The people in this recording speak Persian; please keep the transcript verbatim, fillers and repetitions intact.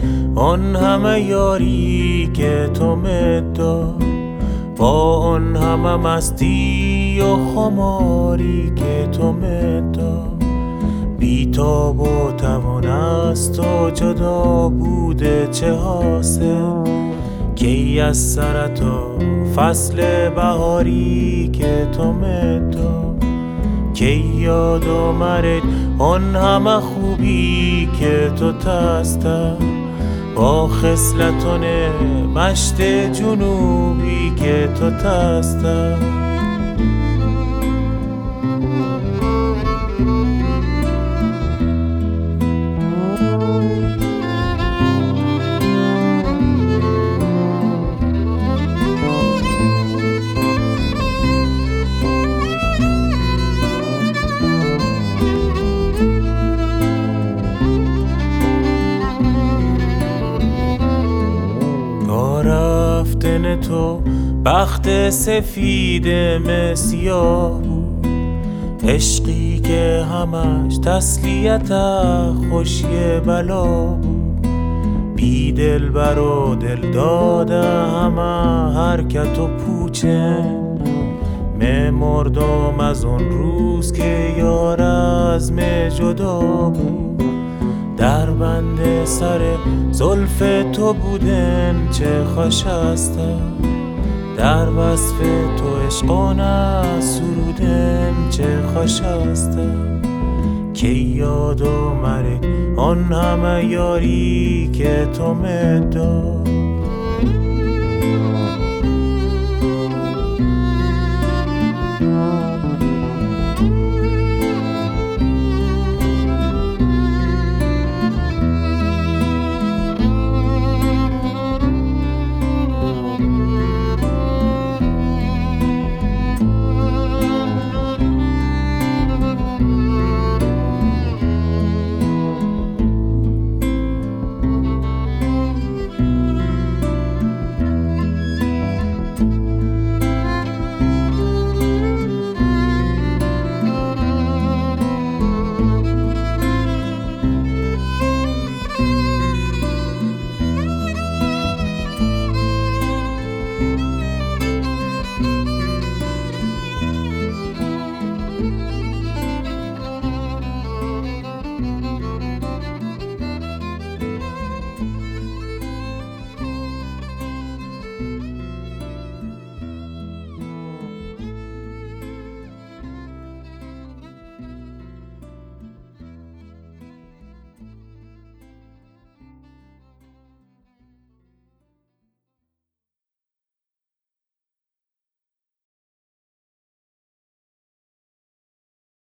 آن همه یاری که تو مداد، با آن همه مستی و خماری که تو مداد. بی‌تاب و توان است و جدا بوده چه حاصل، کی از سر تا فصل بهاری که تو مداد. کی یاد آمد آن همه خوبی که تو تسته، با خصلتان مشت جنوبی که تو تسته. رفتن تو بخت سفید مسیاه بود، عشقی که همش تسلیت خوشی بلا بود. بی دلبر و دل داده همه حرکت و پوچه، مردم از اون روز که یار از می جدا بود. در بند سر زلف تو بودن چه خوش است، در وصف تو عشقانه سرودن چه خوش است. که یاد آمد آن همه یاری که تو مداد.